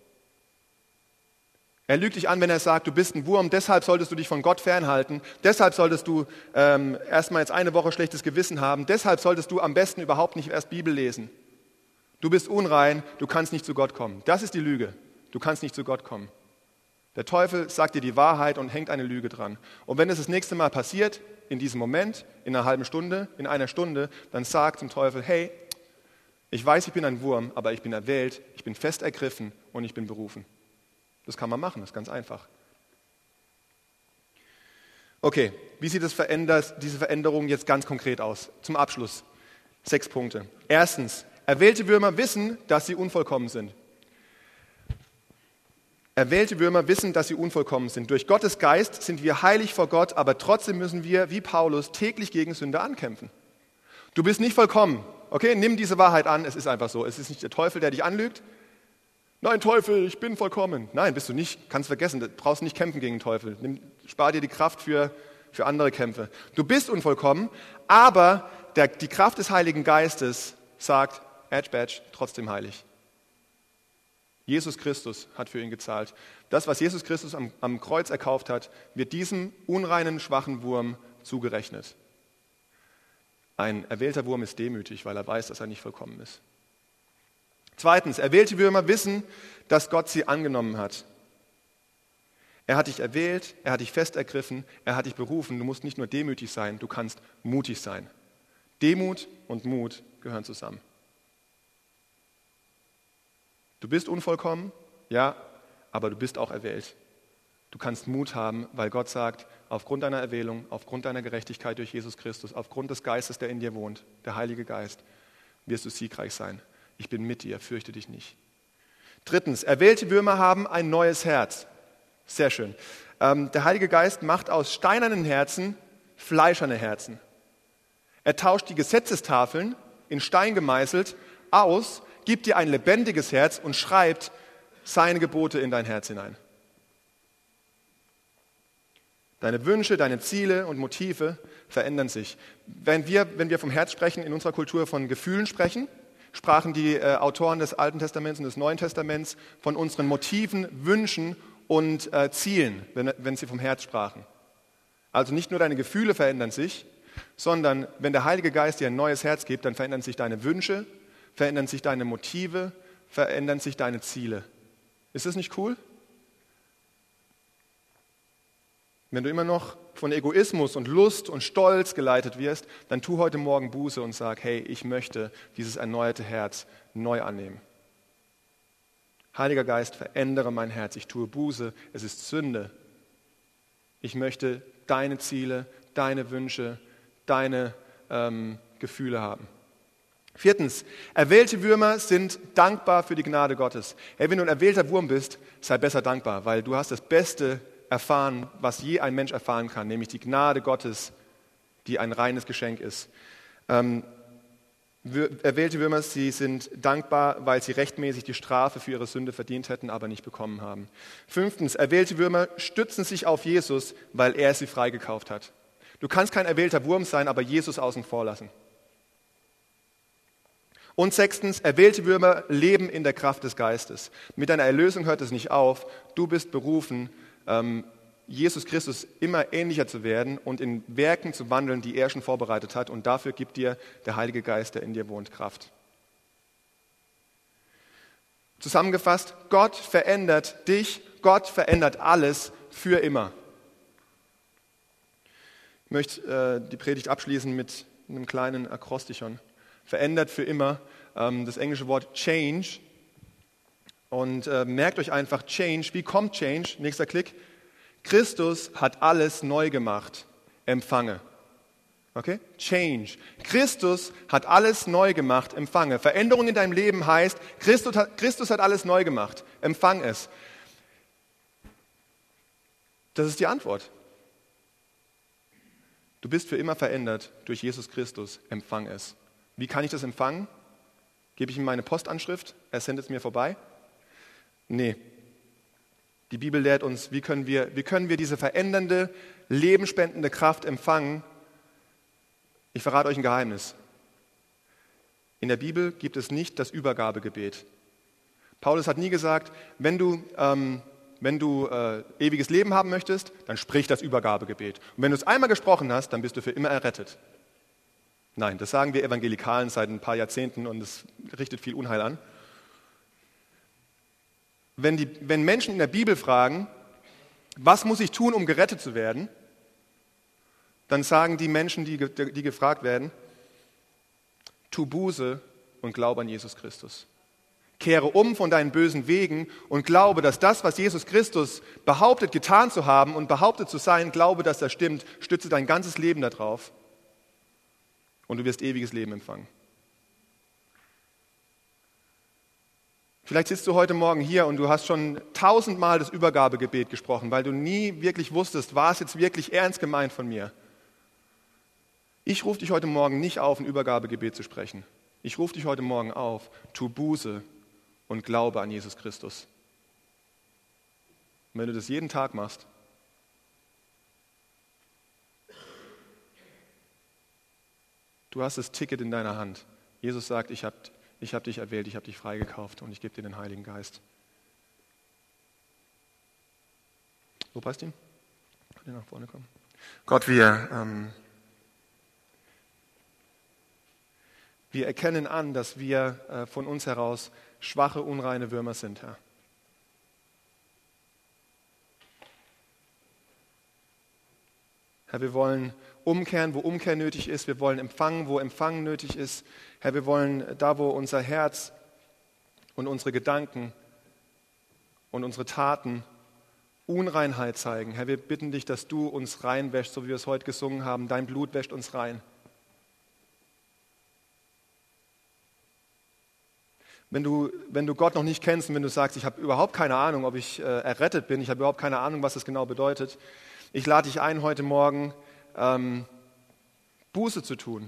Er lügt dich an, wenn er sagt, du bist ein Wurm, deshalb solltest du dich von Gott fernhalten, deshalb solltest du erstmal jetzt eine Woche schlechtes Gewissen haben, deshalb solltest du am besten überhaupt nicht erst Bibel lesen. Du bist unrein, du kannst nicht zu Gott kommen. Das ist die Lüge. Du kannst nicht zu Gott kommen. Der Teufel sagt dir die Wahrheit und hängt eine Lüge dran. Und wenn es das nächste Mal passiert, in diesem Moment, in einer halben Stunde, in einer Stunde, dann sag zum Teufel, hey, ich weiß, ich bin ein Wurm, aber ich bin erwählt, ich bin fest ergriffen und ich bin berufen. Das kann man machen, das ist ganz einfach. Okay, wie sieht diese Veränderung jetzt ganz konkret aus? Zum Abschluss 6 Punkte. Erstens, erwählte Würmer wissen, dass sie unvollkommen sind. Erwählte Würmer wissen, dass sie unvollkommen sind. Durch Gottes Geist sind wir heilig vor Gott, aber trotzdem müssen wir, wie Paulus, täglich gegen Sünde ankämpfen. Du bist nicht vollkommen. Okay, nimm diese Wahrheit an, es ist einfach so. Es ist nicht der Teufel, der dich anlügt. Nein, Teufel, ich bin vollkommen. Nein, bist du nicht, kannst vergessen, du brauchst nicht kämpfen gegen den Teufel. Spar dir die Kraft für andere Kämpfe. Du bist unvollkommen, aber die Kraft des Heiligen Geistes sagt, Edge Badge, trotzdem heilig. Jesus Christus hat für ihn gezahlt. Das, was Jesus Christus am Kreuz erkauft hat, wird diesem unreinen, schwachen Wurm zugerechnet. Ein erwählter Wurm ist demütig, weil er weiß, dass er nicht vollkommen ist. Zweitens, erwählte Würmer wissen, dass Gott sie angenommen hat. Er hat dich erwählt, er hat dich fest ergriffen, er hat dich berufen. Du musst nicht nur demütig sein, du kannst mutig sein. Demut und Mut gehören zusammen. Du bist unvollkommen, ja, aber du bist auch erwählt. Du kannst Mut haben, weil Gott sagt, aufgrund deiner Erwählung, aufgrund deiner Gerechtigkeit durch Jesus Christus, aufgrund des Geistes, der in dir wohnt, der Heilige Geist, wirst du siegreich sein. Ich bin mit dir, fürchte dich nicht. Drittens, erwählte Würmer haben ein neues Herz. Sehr schön. Der Heilige Geist macht aus steinernen Herzen fleischerne Herzen. Er tauscht die Gesetzestafeln, in Stein gemeißelt, aus, gibt dir ein lebendiges Herz und schreibt seine Gebote in dein Herz hinein. Deine Wünsche, deine Ziele und Motive verändern sich. Wenn wir vom Herz sprechen, in unserer Kultur von Gefühlen sprechen, sprachen die Autoren des Alten Testaments und des Neuen Testaments von unseren Motiven, Wünschen und Zielen, wenn sie vom Herz sprachen. Also nicht nur deine Gefühle verändern sich, sondern wenn der Heilige Geist dir ein neues Herz gibt, dann verändern sich deine Wünsche, verändern sich deine Motive, verändern sich deine Ziele. Ist das nicht cool? Wenn du immer noch von Egoismus und Lust und Stolz geleitet wirst, dann tu heute Morgen Buße und sag, hey, ich möchte dieses erneuerte Herz neu annehmen. Heiliger Geist, verändere mein Herz. Ich tue Buße. Es ist Sünde. Ich möchte deine Ziele, deine Wünsche, deine Gefühle haben. Viertens, erwählte Würmer sind dankbar für die Gnade Gottes. Hey, wenn du ein erwählter Wurm bist, sei besser dankbar, weil du hast das Beste erfahren, was je ein Mensch erfahren kann, nämlich die Gnade Gottes, die ein reines Geschenk ist. Erwählte Würmer, sie sind dankbar, weil sie rechtmäßig die Strafe für ihre Sünde verdient hätten, aber nicht bekommen haben. Fünftens, erwählte Würmer stützen sich auf Jesus, weil er sie freigekauft hat. Du kannst kein erwählter Wurm sein, aber Jesus außen vor lassen. Und sechstens, erwählte Würmer leben in der Kraft des Geistes. Mit deiner Erlösung hört es nicht auf. Du bist berufen, Jesus Christus immer ähnlicher zu werden und in Werken zu wandeln, die er schon vorbereitet hat. Und dafür gibt dir der Heilige Geist, der in dir wohnt, Kraft. Zusammengefasst, Gott verändert dich, Gott verändert alles für immer. Ich möchte die Predigt abschließen mit einem kleinen Akrostichon. Verändert für immer, das englische Wort change. Und merkt euch einfach Change. Wie kommt Change? Nächster Klick. Christus hat alles neu gemacht. Empfange. Okay? Change. Christus hat alles neu gemacht. Empfange. Veränderung in deinem Leben heißt, Christus hat alles neu gemacht. Empfang es. Das ist die Antwort. Du bist für immer verändert durch Jesus Christus. Empfang es. Wie kann ich das empfangen? Gebe ich ihm meine Postanschrift? Er sendet es mir vorbei? Nee. Die Bibel lehrt uns, wie können wir diese verändernde, lebenspendende Kraft empfangen? Ich verrate euch ein Geheimnis. In der Bibel gibt es nicht das Übergabegebet. Paulus hat nie gesagt, wenn du ewiges Leben haben möchtest, dann sprich das Übergabegebet. Und wenn du es einmal gesprochen hast, dann bist du für immer errettet. Nein, das sagen wir Evangelikalen seit ein paar Jahrzehnten und es richtet viel Unheil an. Wenn Menschen in der Bibel fragen, was muss ich tun, um gerettet zu werden, dann sagen die Menschen, die gefragt werden, tu Buße und glaube an Jesus Christus. Kehre um von deinen bösen Wegen und glaube, dass das, was Jesus Christus behauptet, getan zu haben und behauptet zu sein, glaube, dass das stimmt, stütze dein ganzes Leben darauf und du wirst ewiges Leben empfangen. Vielleicht sitzt du heute Morgen hier und du hast schon 1000-mal das Übergabegebet gesprochen, weil du nie wirklich wusstest, war es jetzt wirklich ernst gemeint von mir? Ich rufe dich heute Morgen nicht auf, ein Übergabegebet zu sprechen. Ich rufe dich heute Morgen auf, tu Buße und glaube an Jesus Christus. Und wenn du das jeden Tag machst, du hast das Ticket in deiner Hand. Jesus sagt, ich hab dich erwählt, ich habe dich freigekauft und ich gebe dir den Heiligen Geist. Wo passt ihn? Kann ihr nach vorne kommen? Gott, wir erkennen an, dass wir von uns heraus schwache, unreine Würmer sind, Herr. Herr, wir wollen umkehren, wo Umkehr nötig ist. Wir wollen empfangen, wo Empfangen nötig ist. Herr, wir wollen da, wo unser Herz und unsere Gedanken und unsere Taten Unreinheit zeigen. Herr, wir bitten dich, dass du uns reinwäschst, so wie wir es heute gesungen haben. Dein Blut wäscht uns rein. Wenn du Gott noch nicht kennst und wenn du sagst, ich habe überhaupt keine Ahnung, ob ich errettet bin, ich habe überhaupt keine Ahnung, was das genau bedeutet, ich lade dich ein, heute Morgen Buße zu tun.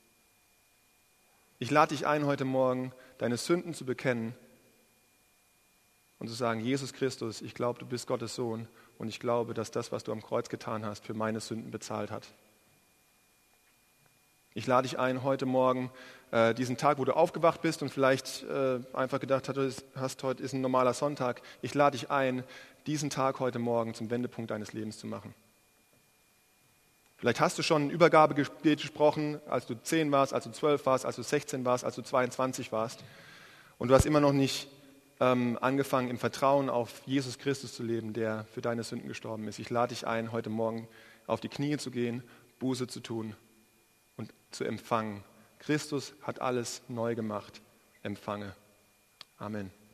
Ich lade dich ein, heute Morgen deine Sünden zu bekennen und zu sagen, Jesus Christus, ich glaube, du bist Gottes Sohn und ich glaube, dass das, was du am Kreuz getan hast, für meine Sünden bezahlt hat. Ich lade dich ein, heute Morgen, diesen Tag, wo du aufgewacht bist und vielleicht einfach gedacht hast, heute ist ein normaler Sonntag. Ich lade dich ein, diesen Tag heute Morgen zum Wendepunkt deines Lebens zu machen. Vielleicht hast du schon ein Übergabegebet gesprochen, als du 10 warst, als du 12 warst, als du 16 warst, als du 22 warst. Und du hast immer noch nicht angefangen, im Vertrauen auf Jesus Christus zu leben, der für deine Sünden gestorben ist. Ich lade dich ein, heute Morgen auf die Knie zu gehen, Buße zu tun und zu empfangen. Christus hat alles neu gemacht. Empfange. Amen.